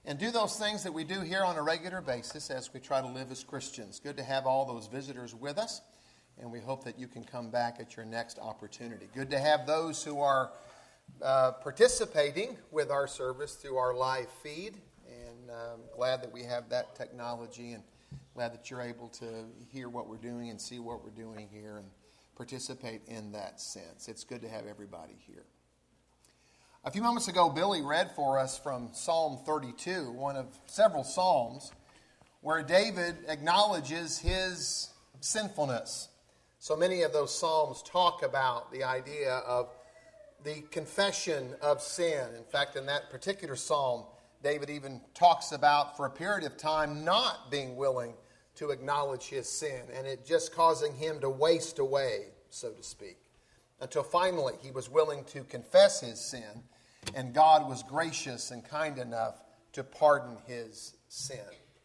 and do those things that we do here on a regular basis as we try to live as Christians. Good to have all those visitors with us, and we hope that you can come back at your next opportunity. Good to have those who are participating with our service through our live feed, and glad that we have that technology, and glad that you're able to hear what we're doing and see what we're doing here and participate in that sense. It's good to have everybody here. A few moments ago, Billy read for us from Psalm 32, one of several psalms, where David acknowledges his sinfulness. So many of those psalms talk about the idea of the confession of sin. In fact, in that particular psalm, David even talks about, for a period of time, not being willing to acknowledge his sin, and it just causing him to waste away, so to speak, until finally he was willing to confess his sin, and God was gracious and kind enough to pardon his sin.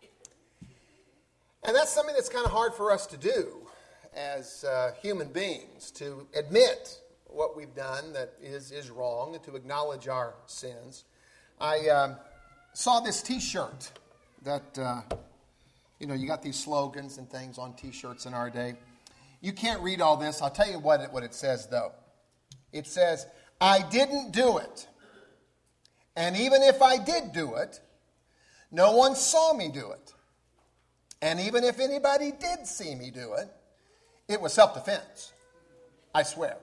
And that's something that's kind of hard for us to do as human beings, to admit what we've done that is wrong and to acknowledge our sins. I saw this T-shirt that, you got these slogans and things on T-shirts in our day. You can't read all this. I'll tell you what it says, though. It says, I didn't do it. And even if I did do it, no one saw me do it. And even if anybody did see me do it, it was self-defense. I swear.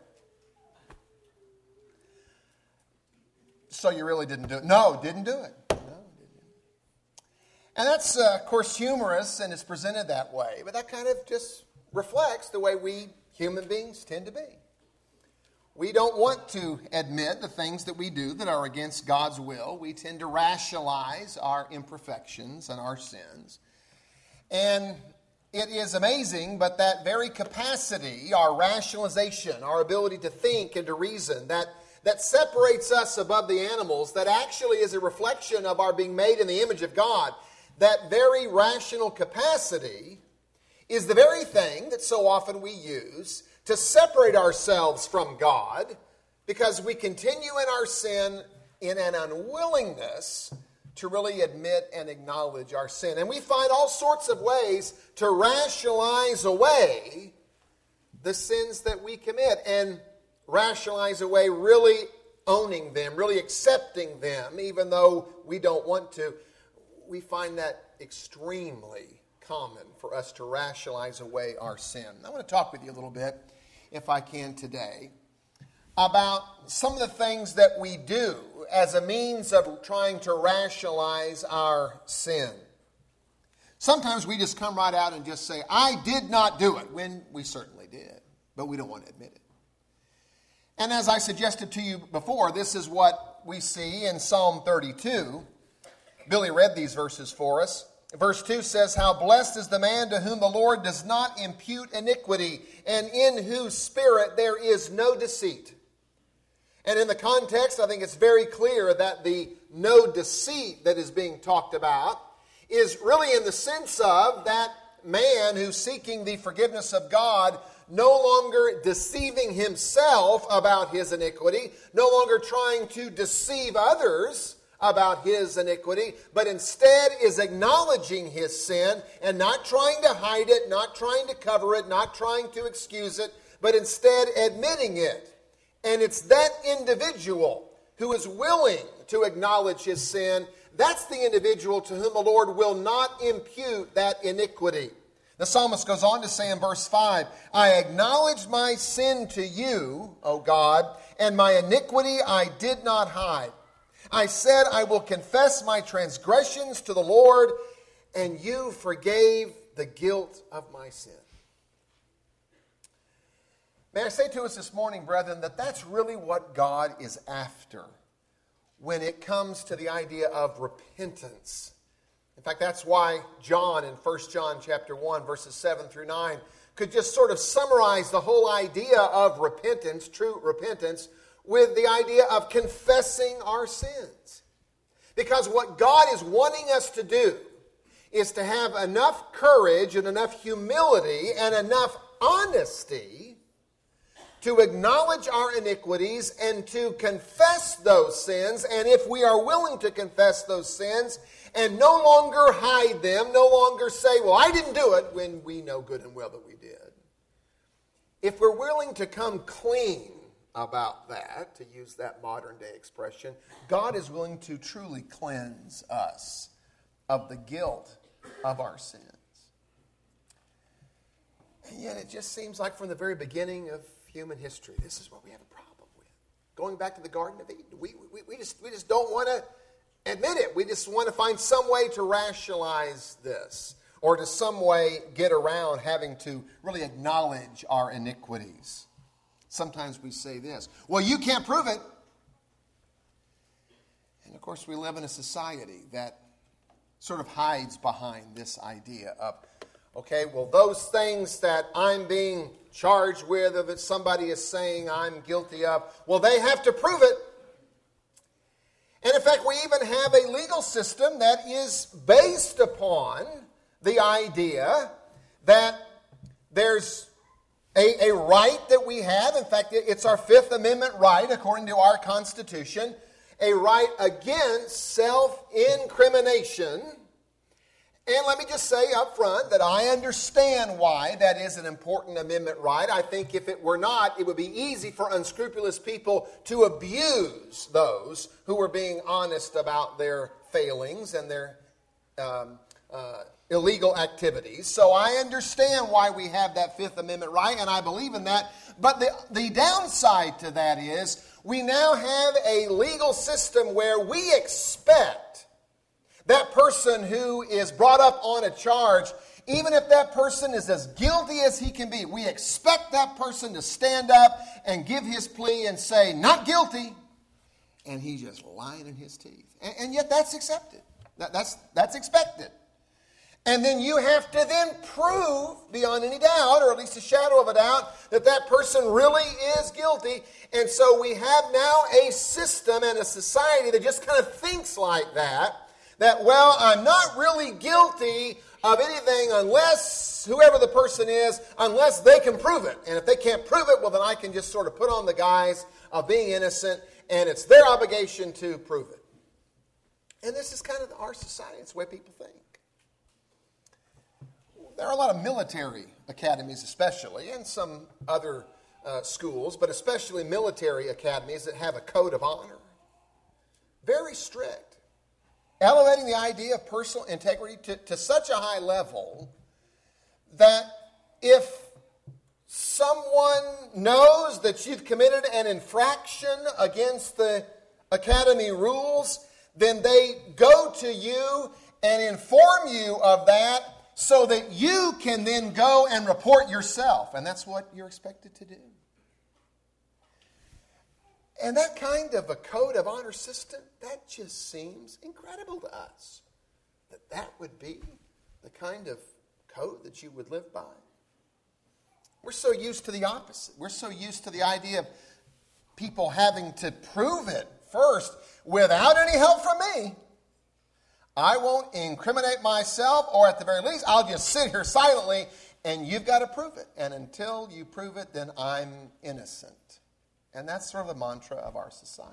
So you really didn't do it? No, didn't do it. No, didn't. And that's, of course, humorous, and it's presented that way. But that kind of just reflects the way we human beings tend to be. We don't want to admit the things that we do that are against God's will. We tend to rationalize our imperfections and our sins. And it is amazing, but that very capacity, our rationalization, our ability to think and to reason, that separates us above the animals, that actually is a reflection of our being made in the image of God, that very rational capacity is the very thing that so often we use to separate ourselves from God, because we continue in our sin in an unwillingness to really admit and acknowledge our sin. And we find all sorts of ways to rationalize away the sins that we commit, and rationalize away really owning them, really accepting them, even though we don't want to. We find that extremely common for us to rationalize away our sin. I want to talk with you a little bit, if I can today, about some of the things that we do as a means of trying to rationalize our sin. Sometimes we just come right out and just say, I did not do it, when we certainly did, but we don't want to admit it. And as I suggested to you before, this is what we see in Psalm 32. Billy read these verses for us. Verse 2 says, how blessed is the man to whom the Lord does not impute iniquity, and in whose spirit there is no deceit. And in the context, I think it's very clear that the no deceit that is being talked about is really in the sense of that man who's seeking the forgiveness of God, no longer deceiving himself about his iniquity, no longer trying to deceive others about his iniquity, but instead is acknowledging his sin and not trying to hide it, not trying to cover it, not trying to excuse it, but instead admitting it. And it's that individual who is willing to acknowledge his sin, that's the individual to whom the Lord will not impute that iniquity. The psalmist goes on to say in verse 5, I acknowledged my sin to you, O God, and my iniquity I did not hide. I said, I will confess my transgressions to the Lord, and you forgave the guilt of my sin. May I say to us this morning, brethren, that that's really what God is after when it comes to the idea of repentance. In fact, that's why John in 1 John chapter 1, verses 7 through 9, could just sort of summarize the whole idea of repentance, true repentance, with the idea of confessing our sins. Because what God is wanting us to do is to have enough courage and enough humility and enough honesty to acknowledge our iniquities and to confess those sins. And if we are willing to confess those sins and no longer hide them, no longer say, well, I didn't do it, when we know good and well that we did. If we're willing to come clean about that, to use that modern day expression, God is willing to truly cleanse us of the guilt of our sins. And yet it just seems like from the very beginning of human history, this is what we have a problem with. Going back to the Garden of Eden, we just don't want to admit it. We just want to find some way to rationalize this, or to some way get around having to really acknowledge our iniquities. Sometimes we say this, well, you can't prove it. And of course, we live in a society that sort of hides behind this idea of, okay, well, those things that I'm being charged with, or that somebody is saying I'm guilty of, well, they have to prove it. And in fact, we even have a legal system that is based upon the idea that there's a right that we have. In fact, it's our Fifth Amendment right, according to our Constitution, a right against self-incrimination. And let me just say up front that I understand why that is an important amendment right. I think if it were not, it would be easy for unscrupulous people to abuse those who are being honest about their failings and their illegal activities. So I understand why we have that Fifth Amendment right, and I believe in that. But the downside to that is we now have a legal system where we expect that person who is brought up on a charge, even if that person is as guilty as he can be, we expect that person to stand up and give his plea and say, not guilty, and he's just lying in his teeth. And yet that's accepted. That's expected. And then you have to then prove beyond any doubt, or at least a shadow of a doubt, that that person really is guilty. And so we have now a system and a society that just kind of thinks like that, well, I'm not really guilty of anything unless, whoever the person is, unless they can prove it. And if they can't prove it, well, then I can just sort of put on the guise of being innocent, and it's their obligation to prove it. And this is kind of our society. It's the way people think. There are a lot of military academies especially, and some other schools, but especially military academies that have a code of honor. Very strict. Elevating the idea of personal integrity to such a high level that if someone knows that you've committed an infraction against the academy rules, then they go to you and inform you of that so that you can then go and report yourself. And that's what you're expected to do. And that kind of a code of honor system, that just seems incredible to us. That would be the kind of code that you would live by. We're so used to the opposite. We're so used to the idea of people having to prove it first without any help from me. I won't incriminate myself, or at the very least, I'll just sit here silently, and you've got to prove it. And until you prove it, then I'm innocent. And that's sort of the mantra of our society.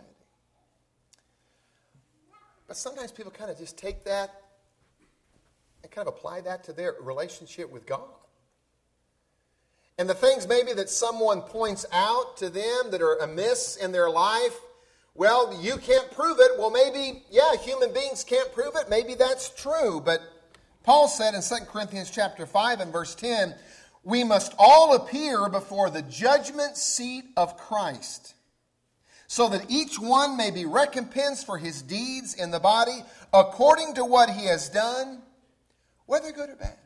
But sometimes people kind of just take that and kind of apply that to their relationship with God. And the things maybe that someone points out to them that are amiss in their life, well, you can't prove it. Well, maybe, yeah, human beings can't prove it. Maybe that's true. But Paul said in 2 Corinthians chapter 5 and verse 10, we must all appear before the judgment seat of Christ, so that each one may be recompensed for his deeds in the body according to what he has done, whether good or bad.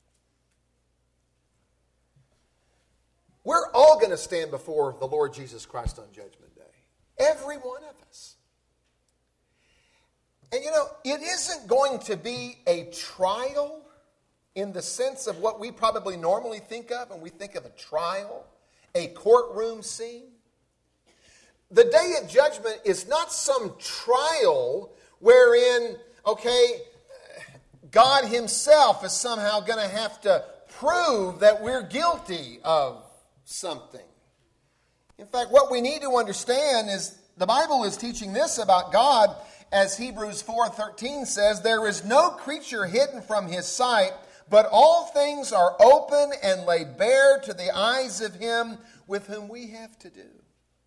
We're all going to stand before the Lord Jesus Christ on Judgment Day. Every one of us. And you know, it isn't going to be a trial in the sense of what we probably normally think of when we think of a trial, a courtroom scene. The day of judgment is not some trial wherein, okay, God himself is somehow going to have to prove that we're guilty of something. In fact, what we need to understand is the Bible is teaching this about God, as Hebrews 4:13 says, there is no creature hidden from his sight, but all things are open and laid bare to the eyes of him with whom we have to do.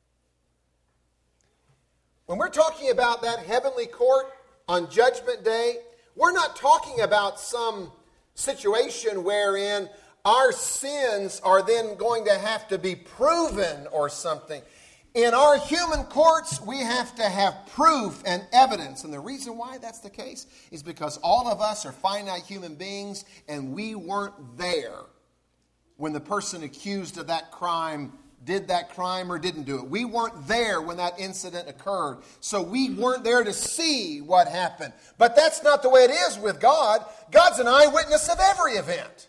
When we're talking about that heavenly court on Judgment Day, we're not talking about some situation wherein our sins are then going to have to be proven or something. In our human courts, we have to have proof and evidence. And the reason why that's the case is because all of us are finite human beings, and we weren't there when the person accused of that crime did that crime or didn't do it. We weren't there when that incident occurred. So we weren't there to see what happened. But that's not the way it is with God. God's an eyewitness of every event.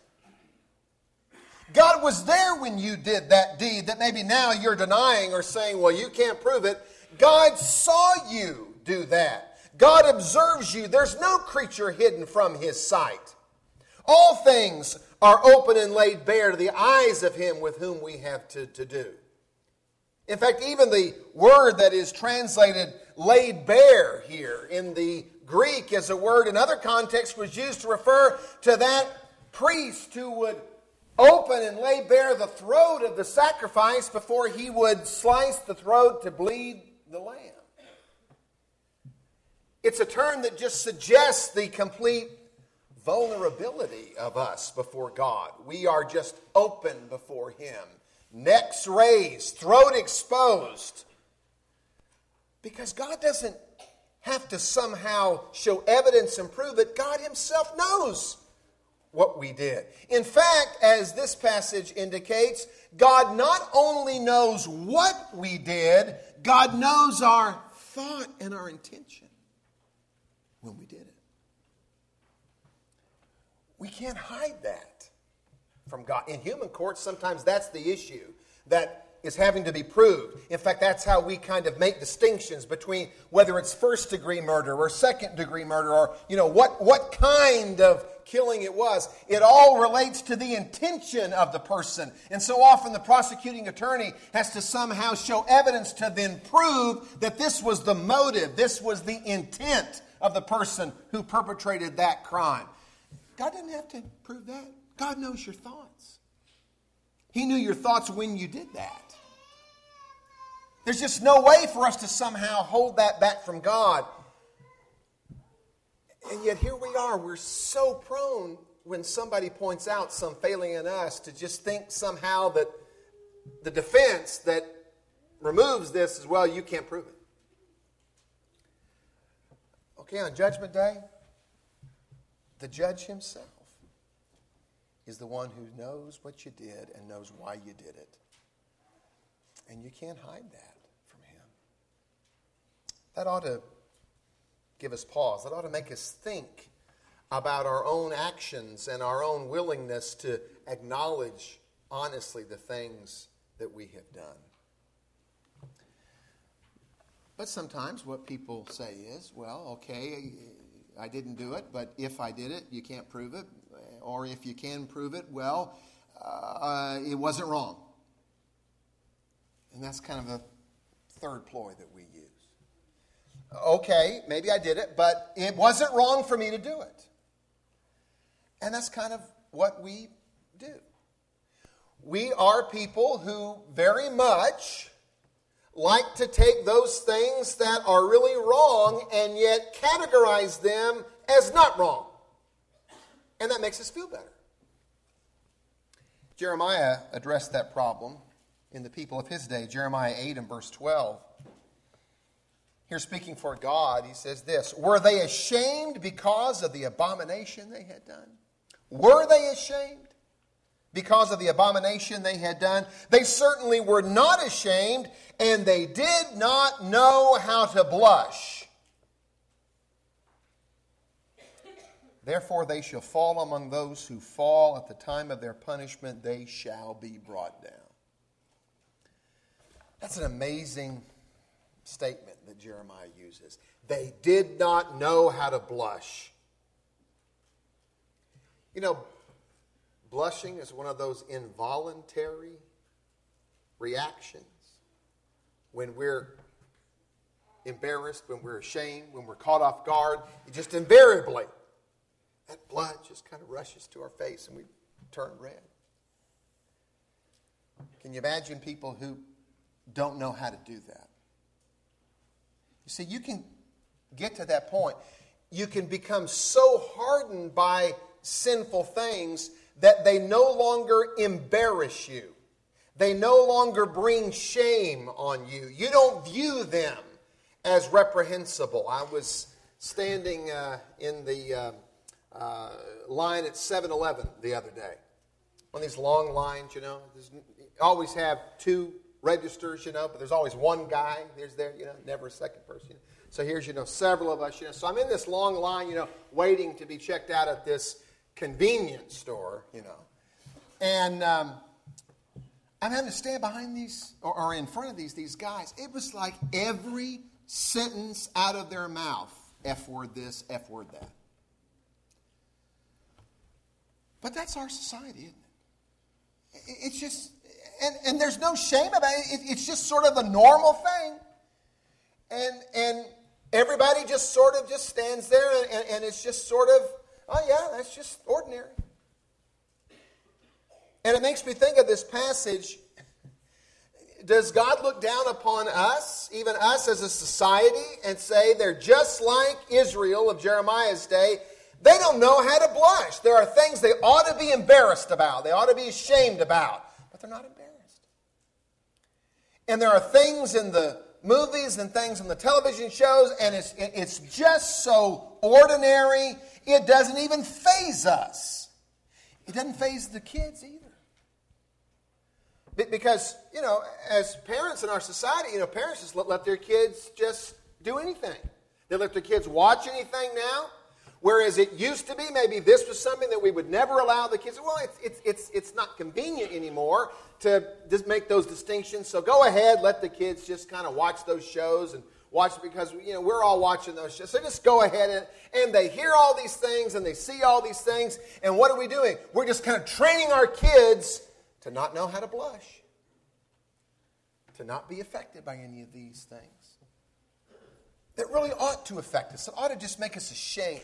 God was there when you did that deed that maybe now you're denying or saying, well, you can't prove it. God saw you do that. God observes you. There's no creature hidden from his sight. All things are open and laid bare to the eyes of him with whom we have to do. In fact, even the word that is translated laid bare here in the Greek as a word in other contexts was used to refer to that priest who would open and lay bare the throat of the sacrifice before he would slice the throat to bleed the lamb. It's a term that just suggests the complete vulnerability of us before God. We are just open before him. Necks raised, throat exposed. Because God doesn't have to somehow show evidence and prove it. God himself knows what we did. In fact, as this passage indicates, God not only knows what we did, God knows our thought and our intention when we did it. We can't hide that from God. In human courts, sometimes that's the issue that is having to be proved. In fact, that's how we kind of make distinctions between whether it's first-degree murder or second-degree murder or, what kind of killing it was. It all relates to the intention of the person. And so often the prosecuting attorney has to somehow show evidence to then prove that this was the motive, this was the intent of the person who perpetrated that crime. God doesn't have to prove that. God knows your thoughts. He knew your thoughts when you did that. There's just no way for us to somehow hold that back from God. And yet here we are. We're so prone when somebody points out some failing in us to just think somehow that the defense that removes this is, well, you can't prove it. Okay, on Judgment Day, the judge himself is the one who knows what you did and knows why you did it. And you can't hide that from him. That ought to give us pause. That ought to make us think about our own actions and our own willingness to acknowledge honestly the things that we have done. But sometimes what people say is, well, okay, I didn't do it, but if I did it, you can't prove it. Or if you can prove it, well, it wasn't wrong. And that's kind of the third ploy that we use. Okay, maybe I did it, but it wasn't wrong for me to do it. And that's kind of what we do. We are people who very much like to take those things that are really wrong and yet categorize them as not wrong. And that makes us feel better. Jeremiah addressed that problem in the people of his day. Jeremiah 8 and verse 12. Here speaking for God, he says this, were they ashamed because of the abomination they had done? Were they ashamed because of the abomination they had done? They certainly were not ashamed, and they did not know how to blush. Therefore they shall fall among those who fall. At the time of their punishment they shall be brought down. That's an amazing statement that Jeremiah uses. They did not know how to blush. You know, blushing is one of those involuntary reactions when we're embarrassed, when we're ashamed, when we're caught off guard, it just invariably, that blood just kind of rushes to our face and we turn red. Can you imagine people who don't know how to do that? You see, you can get to that point. You can become so hardened by sinful things that they no longer embarrass you. They no longer bring shame on you. You don't view them as reprehensible. I was standing in the line at 7-Eleven the other day. One of these long lines, you always have two registers, but there's always one guy. There's never a second person. So here's, several of us, So I'm in this long line, waiting to be checked out at this convenience store, And I'm having to stand behind these, or in front of these guys. It was like every sentence out of their mouth, F word this, F word that. But that's our society, isn't it? It's just, and there's no shame about it. It's just sort of a normal thing. And everybody just sort of just stands there, and it's just sort of, oh yeah, that's just ordinary. And it makes me think of this passage. Does God look down upon us, even us as a society, and say they're just like Israel of Jeremiah's day? They don't know how to blush. There are things they ought to be embarrassed about. They ought to be ashamed about. But they're not embarrassed. And there are things in the movies and things on the television shows, and it's just so ordinary, it doesn't even faze us. It doesn't faze the kids either. Because, as parents in our society, parents just let their kids just do anything. They let their kids watch anything now. Whereas it used to be, maybe this was something that we would never allow the kids. Well, it's not convenient anymore to just make those distinctions. So go ahead, let the kids just kind of watch those shows and watch it because, we're all watching those shows. So just go ahead and they hear all these things and they see all these things. And what are we doing? We're just kind of training our kids to not know how to blush, to not be affected by any of these things. That really ought to affect us. It ought to just make us ashamed.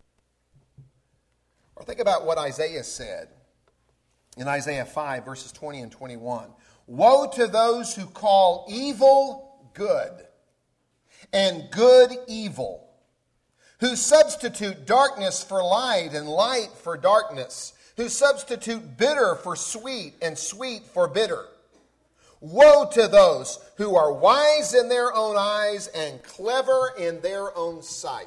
Or think about what Isaiah said in Isaiah 5, verses 20 and 21. Woe to those who call evil good and good evil, who substitute darkness for light and light for darkness, who substitute bitter for sweet and sweet for bitter. Woe to those who are wise in their own eyes and clever in their own sight.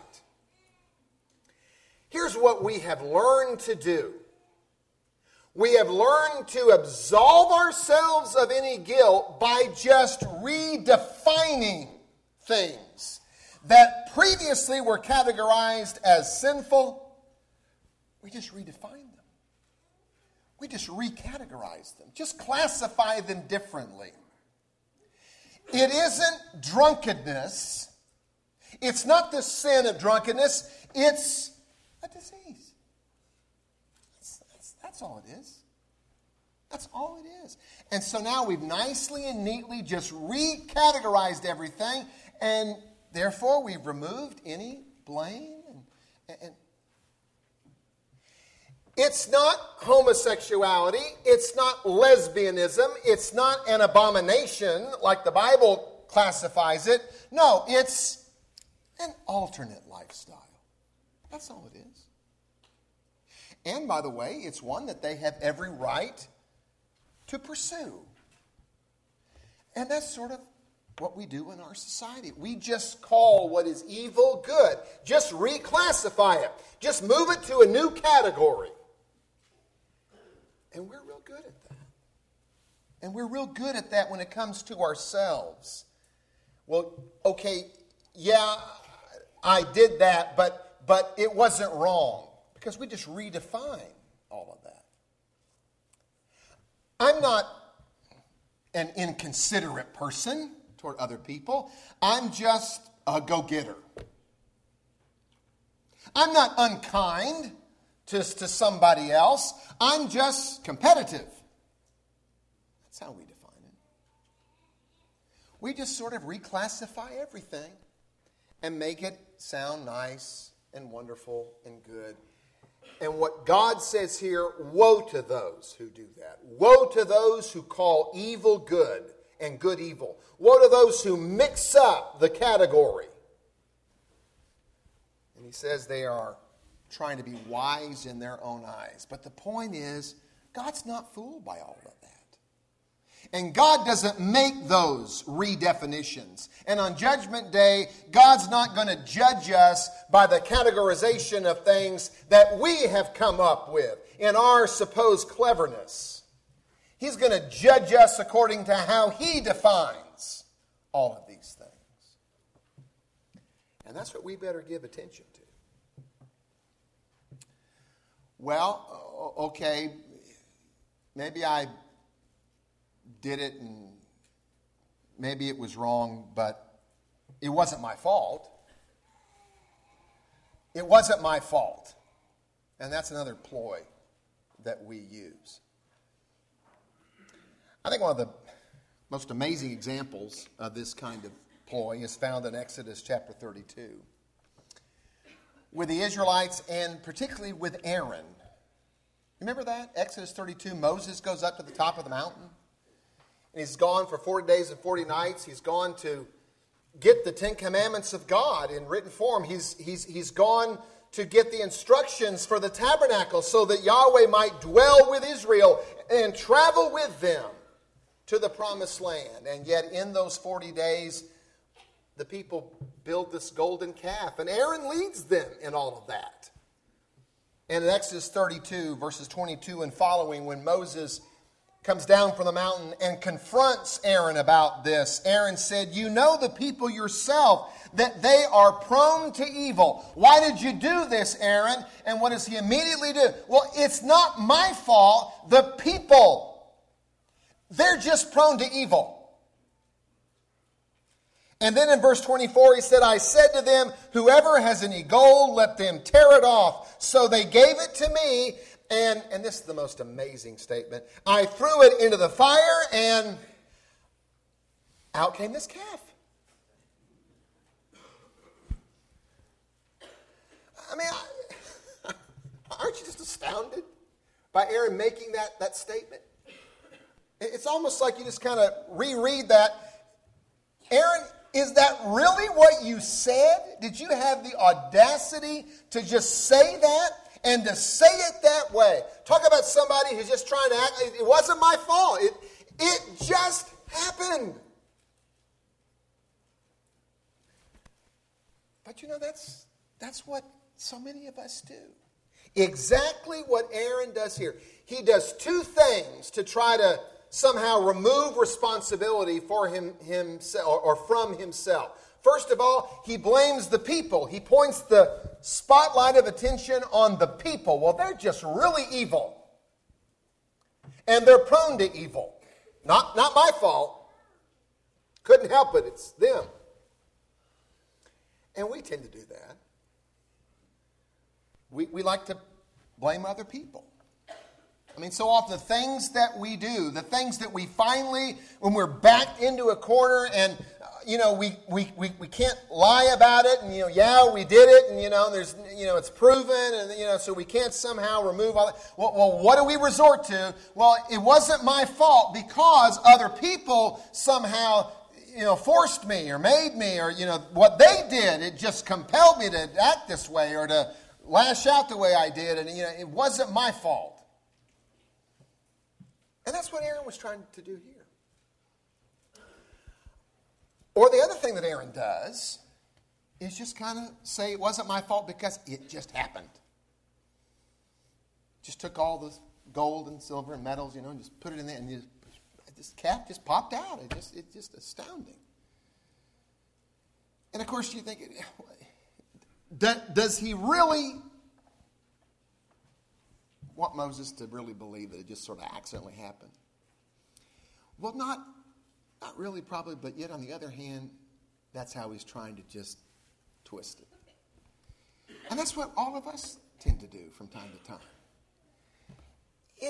Here's what we have learned to do. We have learned to absolve ourselves of any guilt by just redefining things that previously were categorized as sinful. We just redefine them. We just recategorize them. Just classify them differently. It isn't drunkenness. It's not the sin of drunkenness. It's a disease. That's all it is. That's all it is. And so now we've nicely and neatly just recategorized everything, and therefore we've removed any blame. And it's not homosexuality. It's not lesbianism. It's not an abomination like the Bible classifies it. No, it's an alternate lifestyle. That's all it is. And by the way, it's one that they have every right to pursue. And that's sort of what we do in our society. We just call what is evil good. Just reclassify it. Just move it to a new category. And we're real good at that. And we're real good at that when it comes to ourselves. Well, okay, yeah, I did that, but it wasn't wrong. Because we just redefine all of that. I'm not an inconsiderate person toward other people. I'm just a go-getter. I'm not unkind to somebody else. I'm just competitive. That's how we define it. we just sort of reclassify everything and make it sound nice and wonderful and good. And what God says here, woe to those who do that. Woe to those who call evil good and good evil. Woe to those who mix up the category. And he says they are trying to be wise in their own eyes. But the point is, God's not fooled by all of that. And God doesn't make those redefinitions. And on Judgment Day, God's not going to judge us by the categorization of things that we have come up with in our supposed cleverness. He's going to judge us according to how He defines all of these things. And that's what we better give attention to. Well, okay, maybe I did it and maybe it was wrong, but it wasn't my fault. It wasn't my fault. And that's another ploy that we use. I think one of the most amazing examples of this kind of ploy is found in Exodus chapter 32. With the Israelites and particularly with Aaron. Remember that? Exodus 32, Moses goes up to the top of the mountain. And he's gone for 40 days and 40 nights. He's gone to get the Ten Commandments of God in written form. He's gone to get the instructions for the tabernacle so that Yahweh might dwell with Israel and travel with them to the promised land. And yet in those 40 days, the people build this golden calf. And Aaron leads them in all of that. And in Exodus 32, verses 22 and following, when Moses comes down from the mountain and confronts Aaron about this, Aaron said, "You know the people yourself, that they are prone to evil. Why did you do this, Aaron?" And what does he immediately do? Well, it's not my fault. The people, they're just prone to evil. And then in verse 24, he said, "I said to them, whoever has any gold, let them tear it off. So they gave it to me." And this is the most amazing statement. "I threw it into the fire, and out came this calf." I mean, aren't you just astounded by Aaron making that statement? It's almost like you just kind of reread that. Aaron, is that really what you said? Did you have the audacity to just say that? And to say it that way. Talk about somebody who's just trying to act. It wasn't my fault. It just happened. But you know, that's what so many of us do. Exactly what Aaron does here. He does two things to try to somehow remove responsibility for himself or from himself. First of all, he blames the people. He points the spotlight of attention on the people. Well, they're just really evil. And they're prone to evil. Not my fault. Couldn't help it. It's them. And we tend to do that. We like to blame other people. I mean, so often the things that we do, the things that we finally, when we're backed into a corner and, we can't lie about it and, we did it and, there's, it's proven and, so we can't somehow remove all that. Well, what do we resort to? Well, it wasn't my fault because other people somehow, forced me or made me or, what they did, it just compelled me to act this way or to lash out the way I did and, it wasn't my fault. And that's what Aaron was trying to do here. Or the other thing that Aaron does is just kind of say it wasn't my fault because it just happened. Just took all the gold and silver and metals, and just put it in there, and this calf just popped out. It's just astounding. And of course, you think, does he really want Moses to really believe that it just sort of accidentally happened? Well, not really probably, but yet on the other hand, that's how he's trying to just twist it. And that's what all of us tend to do from time to time.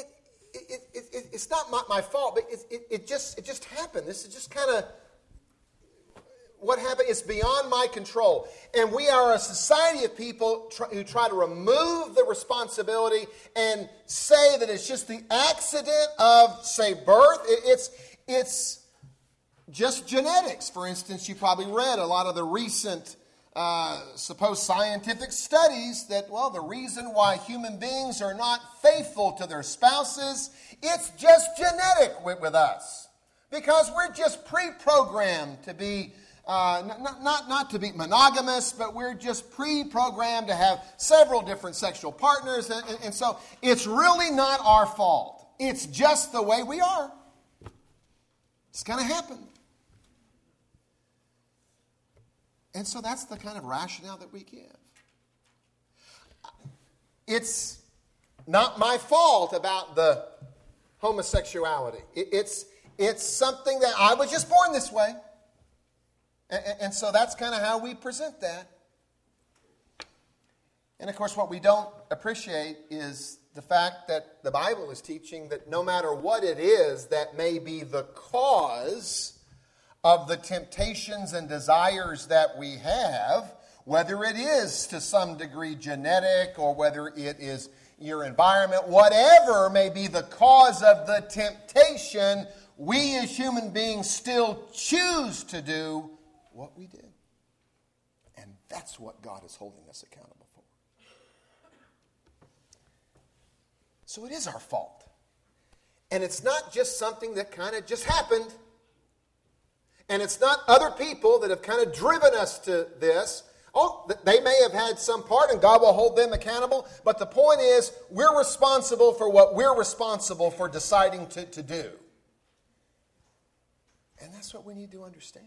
It's not my fault, but it just happened. This is just kind of what happened is beyond my control. And we are a society of people who try to remove the responsibility and say that it's just the accident of, say, birth. It's just genetics. For instance, you probably read a lot of the recent supposed scientific studies that, well, the reason why human beings are not faithful to their spouses, it's just genetic with us. Because we're just pre-programmed to be, not to be monogamous, but we're just pre-programmed to have several different sexual partners. And so it's really not our fault. It's just the way we are. It's going to happen. And so that's the kind of rationale that we give. It's not my fault about the homosexuality. It's something that I was just born this way. And so that's kind of how we present that. And of course, what we don't appreciate is the fact that the Bible is teaching that no matter what it is that may be the cause of the temptations and desires that we have, whether it is to some degree genetic or whether it is your environment, whatever may be the cause of the temptation, we as human beings still choose to do what we did. And that's what God is holding us accountable for. So it is our fault. And it's not just something that kind of just happened. And it's not other people that have kind of driven us to this. Oh, they may have had some part and God will hold them accountable. But the point is, we're responsible for what we're responsible for deciding to do. And that's what we need to understand.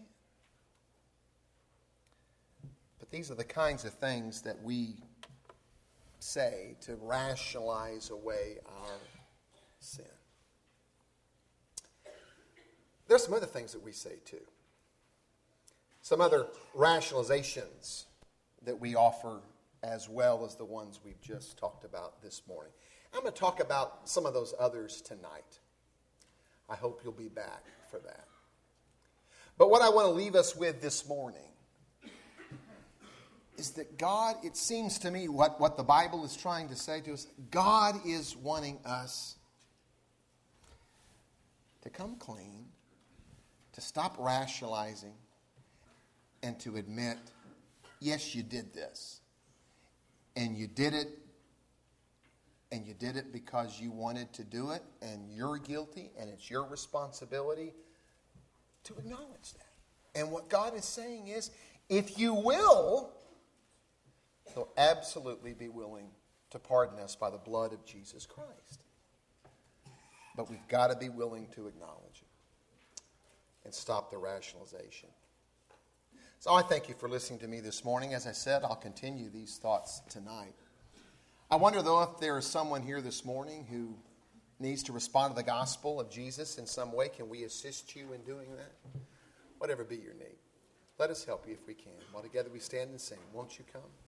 But these are the kinds of things that we say to rationalize away our sin. There's some other things that we say too. Some other rationalizations that we offer as well as the ones we've just talked about this morning. I'm going to talk about some of those others tonight. I hope you'll be back for that. But what I want to leave us with this morning is that God, it seems to me what the Bible is trying to say to us, God is wanting us to come clean, to stop rationalizing, and to admit, yes, you did this. And you did it because you wanted to do it, and you're guilty, and it's your responsibility to acknowledge that. And what God is saying is, if you will, He'll absolutely be willing to pardon us by the blood of Jesus Christ. But we've got to be willing to acknowledge it and stop the rationalization. So I thank you for listening to me this morning. As I said, I'll continue these thoughts tonight. I wonder, though, if there is someone here this morning who needs to respond to the gospel of Jesus in some way. Can we assist you in doing that? Whatever be your need. Let us help you if we can. While together we stand and sing. Won't you come?